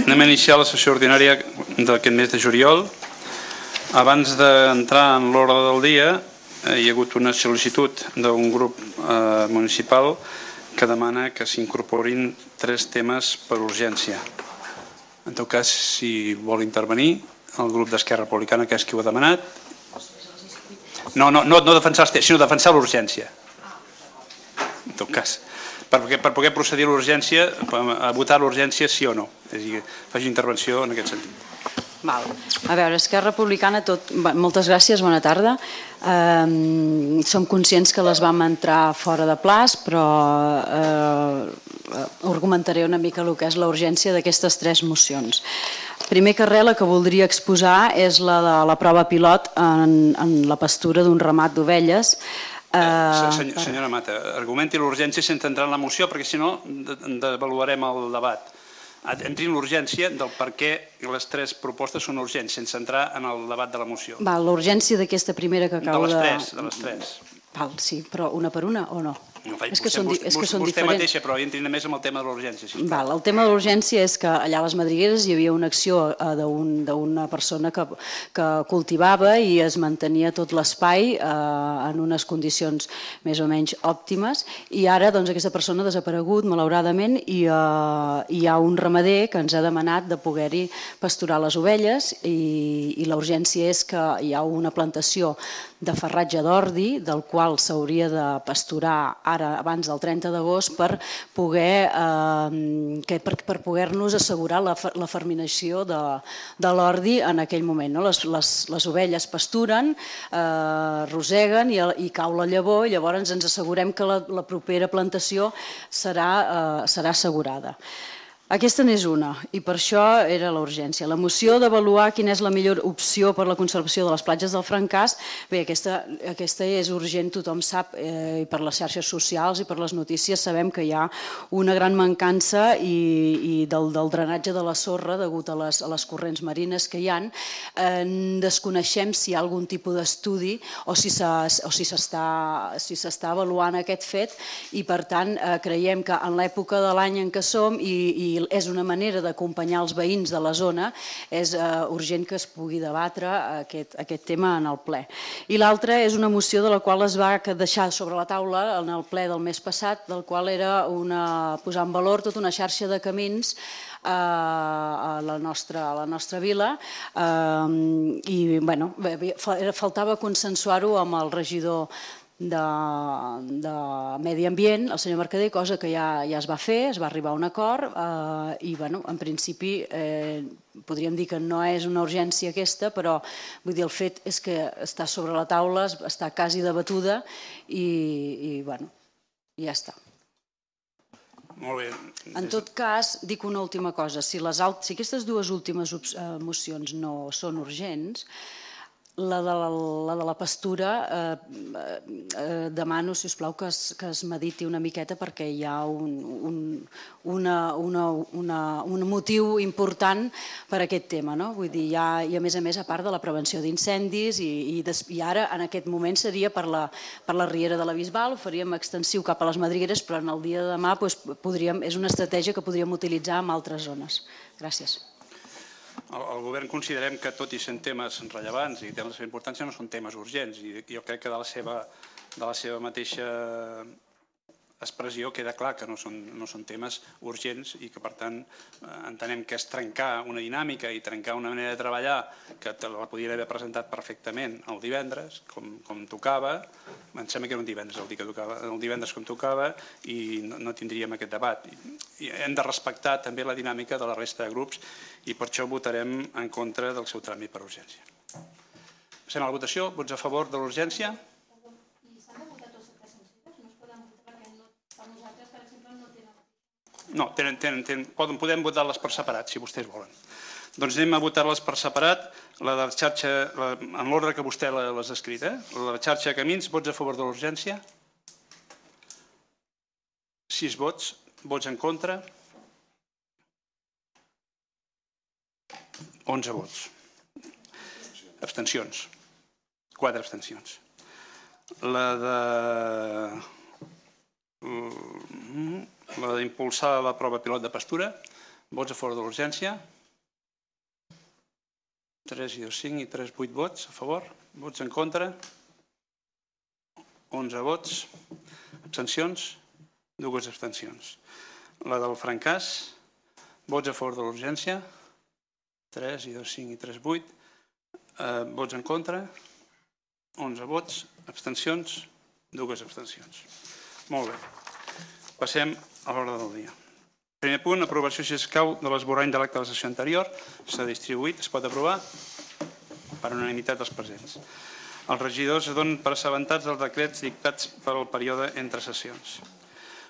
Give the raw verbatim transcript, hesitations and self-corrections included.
Anem a iniciar la sessió ordinària d'aquest mes de juliol. Abans d'entrar en l'ordre del dia, hi ha hagut una sol·licitud d'un grup municipal que demana que s'incorporin tres temes per urgència. En tot cas, si vol intervenir, el grup d'Esquerra Republicana, que és qui ho ha demanat. No, no, no defensar els temes, sinó defensar l'urgència. En tot cas, per poder procedir a l'urgència, a votar l'urgència sí o no. És a dir, faci intervenció en aquest sentit. Val. A veure, Esquerra Republicana, tot... moltes gràcies, bona tarda. Eh, som conscients que les vam entrar fora de plaç, però eh, argumentaré una mica el que és la urgència d'aquestes tres mocions. Primer que res, la que voldria exposar és la de la prova pilot en, en la pastura d'un ramat d'ovelles. Eh, senyor, senyora Mata, argumenti l'urgència sense entrar en la moció, perquè si no devaluarem el debat. Entri en l'urgència del per què les tres propostes són urgents, sense entrar en el debat de la moció. L'urgència d'aquesta primera que acabo de... De les tres, de les tres. Val, sí, però una per una o no? No, és que són, és que són vostè diferents. Mateixa, però entri més amb el tema de l'urgència. Si Val, el tema de l'urgència és que allà a les Madrigueres hi havia una acció d'una persona que, que cultivava i es mantenia tot l'espai eh, en unes condicions més o menys òptimes, i ara doncs, aquesta persona ha desaparegut, malauradament, i eh, hi ha un ramader que ens ha demanat de poder-hi pasturar les ovelles, i, i la urgència és que hi ha una plantació de farratge d'ordi, del qual s'hauria de pasturar ara abans del trenta d'agost per poder eh, que, per, per poder-nos assegurar la, la ferminació de, de l'ordi en aquell moment. No? Les, les, les ovelles pasturen, eh, roseguen i, i cau la llavor, i llavors ens assegurem que la, la propera plantació serà, eh, serà assegurada. Aquesta n'és una, i per això era la urgència. La moció d'avaluar quina és la millor opció per la conservació de les platges del Francàs, bé, aquesta, aquesta és urgent, tothom sap, eh, i per les xarxes socials i per les notícies sabem que hi ha una gran mancança i, i del, del drenatge de la sorra degut a les, a les corrents marines que hi ha. Eh, desconeixem si hi ha algun tipus d'estudi o si s'està si s'està avaluant aquest fet, i per tant eh, creiem que en l'època de l'any en què som i, i és una manera d'acompanyar els veïns de la zona, és urgent que es pugui debatre aquest, aquest tema en el ple. I l'altra és una moció de la qual es va deixar sobre la taula en el ple del mes passat, del qual era una, posar en valor tota una xarxa de camins a la nostra, a la nostra vila, i bueno, faltava consensuar-ho amb el regidor de, de Medi Ambient, el senyor Mercader, cosa que ja, ja es va fer, es va arribar a un acord, eh, i bueno, en principi eh, podríem dir que no és una urgència aquesta, però vull dir, el fet és que està sobre la taula, està quasi debatuda, i, i bueno, ja està. Molt bé. En tot cas, dic una última cosa, si, les alt... si aquestes dues últimes mocions no són urgents, la de la, la, de la pastura eh, eh, demano, si us plau, que es, que es mediti una miqueta, perquè hi ha un, un, una, una, una, un motiu important per a aquest tema. No? Vull dir, hi ha, i a més a més, a part de la prevenció d'incendis, i, i, des, i ara en aquest moment seria per la, per la riera de la Bisbal, ho faríem extensiu cap a les Madrigueres, però en el dia de demà doncs, podríem, és una estratègia que podríem utilitzar en altres zones. Gràcies. El govern considerem que tot i sent temes rellevants i tenen la seva importància no són temes urgents, i jo crec que de la seva, de la seva mateixa expressió queda clar que no són, no són temes urgents, i que per tant entenem que és trencar una dinàmica i trencar una manera de treballar que la podien haver presentat perfectament el divendres, com, com tocava. Em sembla que era un divendres el dia que tocava, el divendres com tocava, i no, no tindríem aquest debat. I hem de respectar també la dinàmica de la resta de grups, i per això votarem en contra del seu tràmit per urgència. Passem a la votació. Vots a favor de l'urgència? No, tenen, tenen, tenen, poden, podem votar-les per separat, si vostès volen. Doncs anem a votar-les per separat. La de la xarxa, la, en l'ordre que vostè les ha escrit, eh? La de xarxa de camins, vots a favor de l'urgència? Sis vots. Vots en contra? Onze vots. Abstencions. Quatre abstencions. La de... la d'impulsar la prova pilot de pastura, vots a favor de l'urgència? tres i dos, cinc i tres, vuit vots a favor. Vots en contra? onze vots. Abstencions? Dues abstencions. La del fracàs, vots a favor de l'urgència? tres i dos, cinc i tres, vuit. Vots en contra? onze vots. Abstencions? Dues abstencions. Molt bé. Passem a l'ordre del dia. Primer punt, aprovació, si escau, de l'esborrany de l'acte de la sessió anterior. S'ha distribuït, es pot aprovar per unanimitat dels presents. Els regidors es donen per assabentats dels decrets dictats per al període entre sessions.